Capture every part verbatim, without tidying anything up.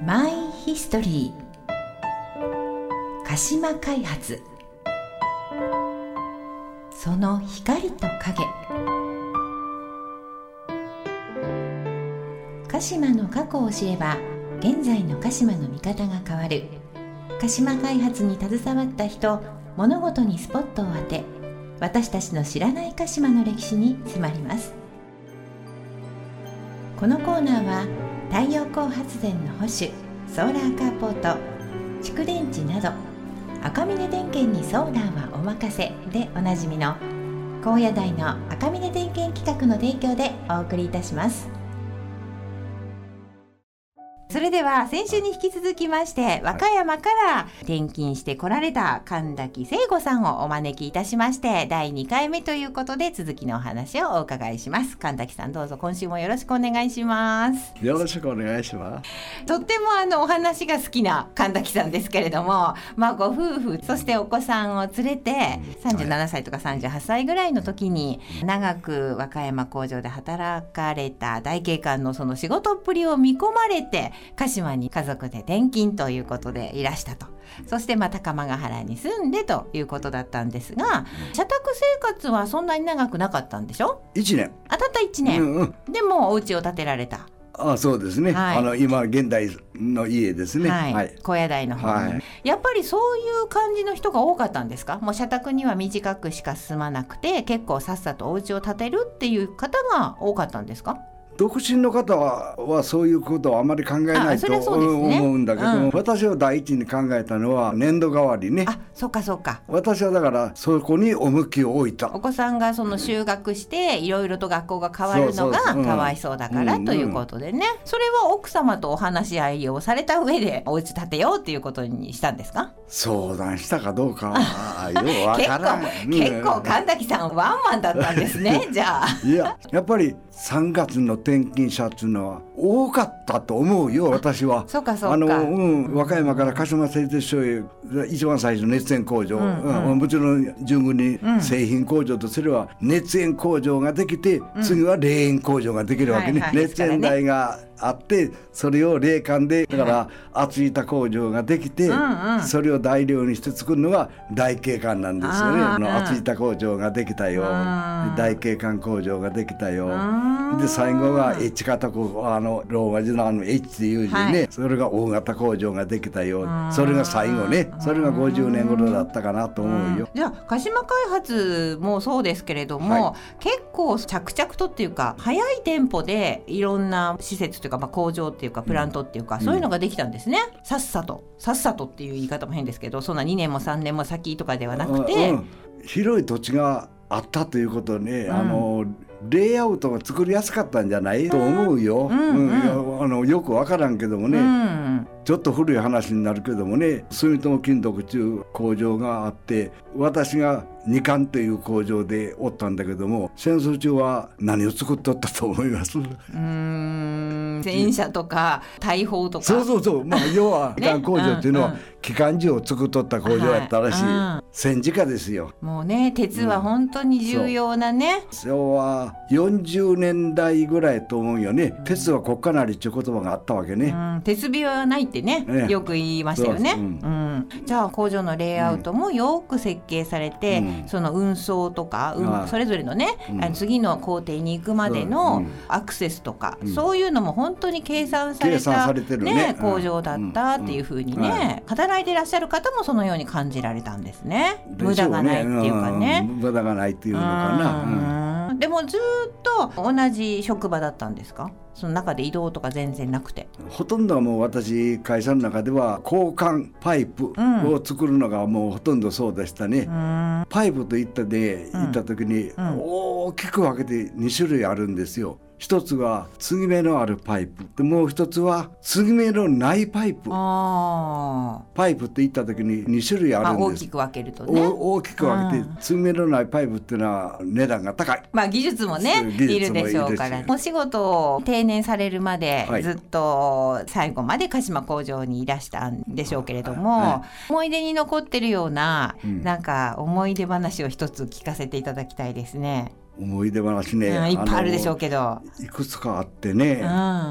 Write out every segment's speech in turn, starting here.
マイヒストリー鹿島開発、その光と影。鹿島の過去を知れば現在の鹿島の見方が変わる。鹿島開発に携わった人、物事にスポットを当て、私たちの知らない鹿島の歴史に迫ります。このコーナーは太陽光発電の保守、ソーラーカーポート、蓄電池など赤峰電研にソーラーはお任せでおなじみの高野台の赤峰電研企画の提供でお送りいたします。それでは先週に引き続きまして和歌山から転勤してこられた神崎聖子さんをお招きいたしまして、だいにかいめということで続きのお話をお伺いします。神崎さん、どうぞ今週もよろしくお願いします。 よろしくお願いします。 とってもあのお話が好きな神崎さんですけれども、まあ、ご夫婦そしてお子さんを連れてさんじゅうななさいとかさんじゅうはっさいぐらいの時に長く和歌山工場で働かれた大警官のその仕事っぷりを見込まれて鹿島に家族で転勤ということでいらしたと。そしてまた高間ヶ原に住んでということだったんですが、社宅生活はそんなに長くなかったんでしょ。 いちねん。 あ、たったいちねん、うんうん、でもお家を建てられた。 ああ、そうですね、はい、あの今現代の家ですね、 はいはい、高野台の方に、はい、やっぱりそういう感じの人が多かったんですか。もう社宅には短くしか住まなくて結構さっさとお家を建てるっていう方が多かったんですか。 独身の方 は, はそういうことをあまり考えないと、ね、思うんだけども、うん、私は第一に考えたのは年度代わりね。 あ、そうかそうか。 私はだからそこに重きを置いた。 お子さんがその就学していろいろと学校が変わるのがかわいそうだからということでね、それは奥様とお話し合いをされた上でお家建てようっていうことにしたんですか。 相談したかどうかはようわからん。 結構、結構神崎さんワンマンだったんですねじゃあ。 いや、やっぱりさんがつの転勤者っていうのは多かったと思うよ、私は。 そうかそうか。 あの、うん、和歌山から鹿島製鉄所へ一番最初の熱塩工場、うんうん、もちろん順繰りに製品工場とすれば熱塩工場ができて、うん、次は冷塩工場ができるわけね、はいはい、熱塩台があってそれを冷管でだから厚板工場ができて、うんうん、それを材料にして作るのが大警官なんですよね。あの厚板工場ができたよ、大警官工場ができたよ、で最後は H 型工あのローマ字のあの H っていう字ね、はい、それが大型工場ができたよ、それが最後ね、それがごじゅうねん頃だったかなと思うよ。 じゃあ鹿島開発もそうですけれども、はい、結構着々とっていうか早いテンポでいろんな施設というか、まあ、工場っていうかプラントっていうか、うん、そういうのができたんですね、うん、さっさとさっさとっていう言い方も変ですけど、そんなにねんもさんねんも先とかではなくて、うん、 広い土地があったということね、うん、あのレイアウトが作りやすかったんじゃない、うん、と思うよ、うんうんうん、あのよくわからんけどもね、うん、ちょっと古い話になるけどもね、住友金属という工場があって、私が二冠という工場でおったんだけども、戦争中は何を作っとったと思います？うーん、戦車とか大砲とか。 そうそうそう、まあ、要は機関工場っていうのは機関銃を作っとった工場やったらしい、はい、戦時下ですよ。 もうね、鉄は本当に重要なね、 うん、昭和よんじゅうねんだいぐらいと思うよね、うん、鉄は国家なりっていう言葉があったわけね、 うん、鉄火はないってね、ねよく言いましたよね、うんうん、じゃあ工場のレイアウトもよく設計されて、うん、その運送とか、うん、それぞれのね、うん、次の工程に行くまでのアクセスとか、うん、そういうのも本当に計算された、ねね、工場だったっていうふうにね、うん、働いていらっしゃる方もそのように感じられたんですね。無駄がないっていうかね、 うん、無駄がないっていうのかな、 うん、でもずっと同じ職場だったんですか。その中で移動とか全然なくて。 ほとんどはもう私会社の中では交換パイプを作るのがもうほとんどそうでしたね、うん、パイプといったで行った時に大きく分けてに種類あるんですよ。一つは継ぎ目のあるパイプで、もう一つは継ぎ目のないパイプ。あパイプって言った時にに種類あるんです、まあ、 大きく分けるとね、 大きく分けて、うん、継ぎ目のないパイプっていうのは値段が高い、 まあ、技術もねいるでしょうから、お仕事を定年されるまでずっと最後まで鹿島工場にいらしたんでしょうけれども、はい、思い出に残ってるような、うん、なんか思い出話を一つ聞かせていただきたいですね。 思い出話ね、 うん、いっぱいあるでしょうけど、 いくつかあってね、うん、あ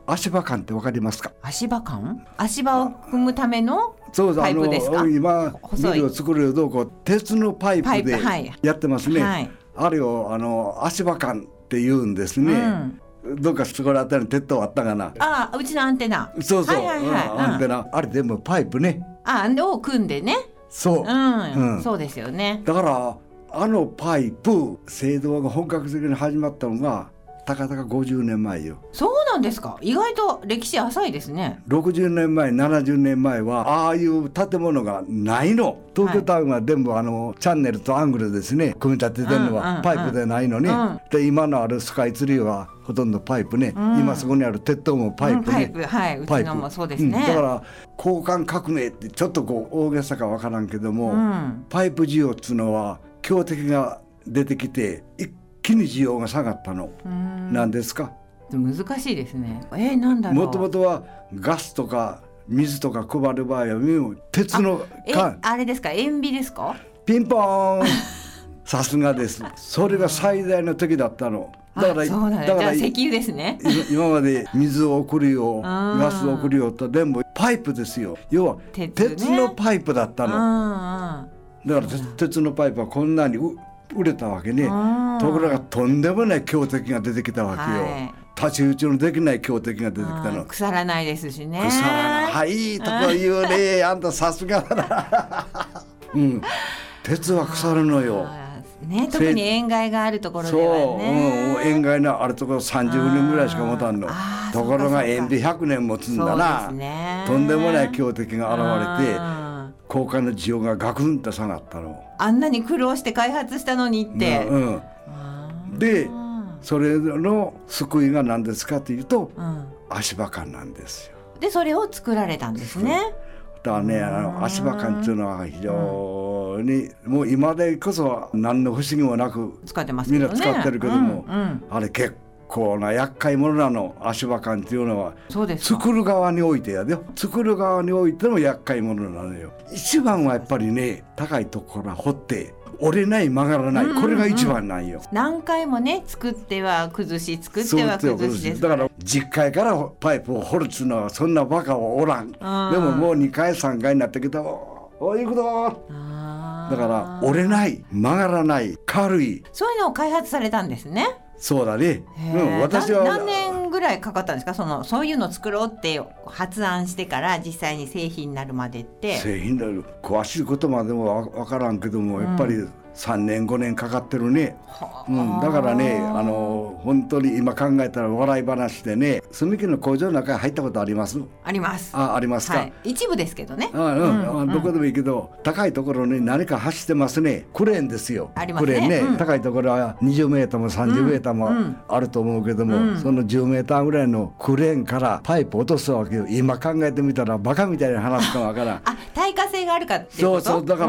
足場管ってわかりますか？ 足場管、足場を踏むためのそうそう、 パイプですか？ あの今細いビルを作るどうこう鉄のパイプでパイプ、はい、 やってますね、 はい、 あれをあの足場管って言うんですね、うん、どうかそこら辺りに鉄塔あったかな。 ああ、うちのアンテナ、 そうそう、 はいはいはい、うん、 アンテナ、あれ全部パイプね。 あを組んでね。 そう、 うんうん、そうですよね。 だからあのパイプ製造が本格的に始まったのがたかたかごじゅうねんまえよ。 そうなんですか。意外と歴史浅いですね。 ろくじゅうねんまえななじゅうねんまえはああいう建物がないの。東京タワーは全部あのチャンネルとアングルですね、組み立ててるのはパイプでないのね、うんうんうん、で今のあるスカイツリーはほとんどパイプね、うん、今そこにある鉄塔もパイプね、うん、パイプ、 はい、うちのもそうですね、 うん、だから交換革命ってちょっとこう大げさかわからんけども、うん、パイプ需要っていうのは強敵が出てきて一気に需要が下がったの。なんですか？ 難しいですね。えー、なんだろう。 もともとはガスとか水とか配る場合は鉄のあ, あれですか、塩ビですか？ ピンポーンさすがです。それが最大の時だったの。だからそうだね、だから石油ですね。 今まで水を送るよガスを送るよと全部パイプですよ。要は鉄、ね、鉄のパイプだったの。だから鉄のパイプはこんなに売れたわけね。ところがとんでもない強敵が出てきたわけよ、はい、太刀打ちのできない強敵が出てきたの。 腐らないですしね。 腐らない、いいとこ言うねあんたさすがだな、うん、鉄は腐るのよ、 ね、特に塩害があるところではね。 そう、うん、塩害のあるところさんじゅうねんぐらいしか持たんの。ところが塩ビひゃくねん持つんだな、ね、とんでもない強敵が現れて交換の需要がガクンと下がったの。 あんなに苦労して開発したのにって、 うんうん、でそれの救いが何ですかというと、うん、足場管なんですよ。 でそれを作られたんですね。 だからね、あの足場管っていうのは非常に、うん、もう今でこそ何の不思議もなく使ってますけどね、 みんな使ってるけども、うんうん、あれ結構な厄介者なの。足場管っていうのはそうですか。 作る側においてやでよ、作る側においても厄介者なのよ。一番はやっぱりね、高いところから掘って折れない曲がらない、うんうんうん、これが一番なんよ。 何回もね作っては崩し作っては崩しです。 だからじゅっかいからパイプを掘るっつうのはそんなバカはおらん。でももうにかいさんかいになってきたらおい行くぞ。だから折れない曲がらない軽い、 そういうのを開発されたんですね。 そうだね、うん、私は何年ぐらいかかったんですか、そのそういうのを作ろうって発案してから実際に製品になるまでって。 製品になる詳しいことまでも分からんけども、うん、やっぱりさんねんごねんかかってるね、うん、だからね、あの本当に今考えたら笑い話でね、住木の工場の中に入ったことあります？ あります。 あ、ありますか、はい、 一部ですけどね。 あ、うんうん、どこでもいいけど、高いところに何か走ってますね。クレーンですよ。 ありますね。 クレーンね、 うん、 高いところはにじゅうメーターもさんじゅうメーターもあると思うけども、うんうん、そのじゅうメーターぐらいのクレーンからパイプ落とすわけよ。今考えてみたらバカみたいな話かもわからんあ、耐火性があるかっていうこと。 そうそう、だから、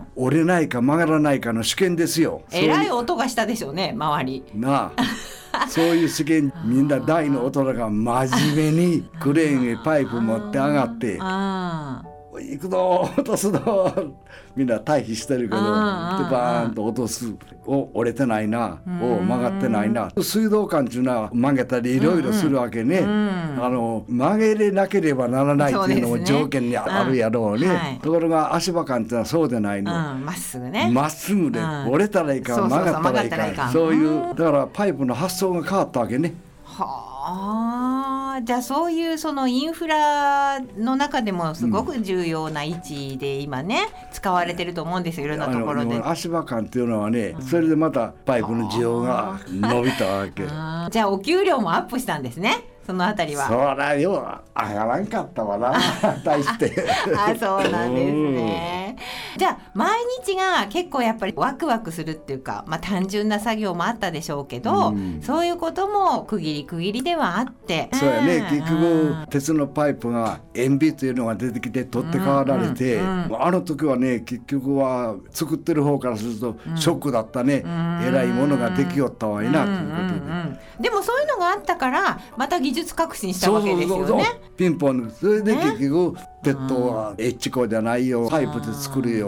うん、折れないか曲がらないかの試験ですよ。 えらい音がしたでしょうね、周りなあそういう試験、みんな大の大人が真面目にクレーンへパイプ持って上がって行くぞ落とすぞみんな退避してるけど、でバーンと落とす、お折れてないな、お曲がってないな。水道管っていうのは曲げたりいろいろするわけね、うんうん、あの曲げれなければならないっていうのも条件にあるやろうね、うん、はい、ところが足場管っていうのはそうでないの、ま、 うん、っすぐね、 まっすぐで、うん、折れたらいかん、曲がったらいかん、そうそうそう、曲がったらいかん、そういう、だからパイプの発想が変わったわけね。 はあ、じゃあそういうそのインフラの中でもすごく重要な位置で今ね、うん、使われてると思うんですよ、いろんなところで。 足場管っていうのはね、うん、それでまたパイプの需要が伸びたわけ。 あじゃあお給料もアップしたんですね、そのあたりは。 そらよ上がらんかったわな大してあ、そうなんですね。じゃあ毎日が結構やっぱりワクワクするっていうか、まあ、単純な作業もあったでしょうけど、うん、そういうことも区切り区切りではあって、 そうやね、結局鉄のパイプが塩ビというのが出てきて取って代わられて、うんうんうん、あの時はね結局は作ってる方からするとショックだったね、うん、えらいものができよったわいなということで、うんうんうん、 でもそういうのがあったからまた技術革新したわけですよね。そうそうそう、 ピンポン、それで結局鉄塔はエッチコじゃないよ、パイプで作るよ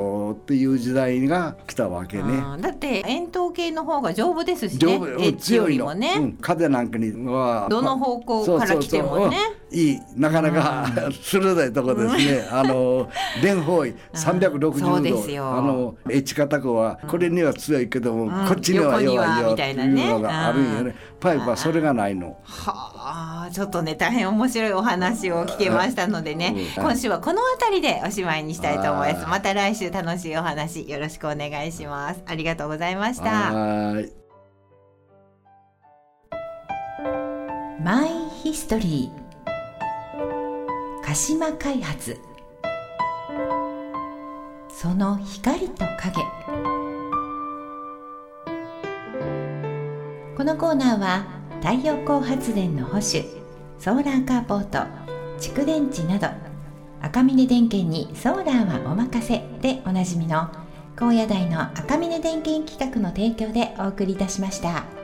ようっていう時代が来たわけね。 うん、だって円筒形の方が丈夫ですしね。 丈夫、 エッジよりもね、 うん、風なんかにはどの方向から来てもね、 そうそうそういい、なかなか、うん、鋭いとこですね。あの連方位さんびゃくろくじゅうど、うん、あのエッジカタコはこれには強いけども、うん、こっちには弱いよっていうのがあるんよね。パイプはそれがないの。 はあ、ちょっとね大変面白いお話を聞けましたのでね、うん、今週はこの辺りでおしまいにしたいと思います。また来週楽しいお話よろしくお願いします。ありがとうございました。 はい。 マイヒストリー鹿島開発、その光と影。このコーナーは太陽光発電の保守、ソーラーカーポート、蓄電池など赤峰電研にソーラーはお任せでおなじみの高野台の赤峰電研企画の提供でお送りいたしました。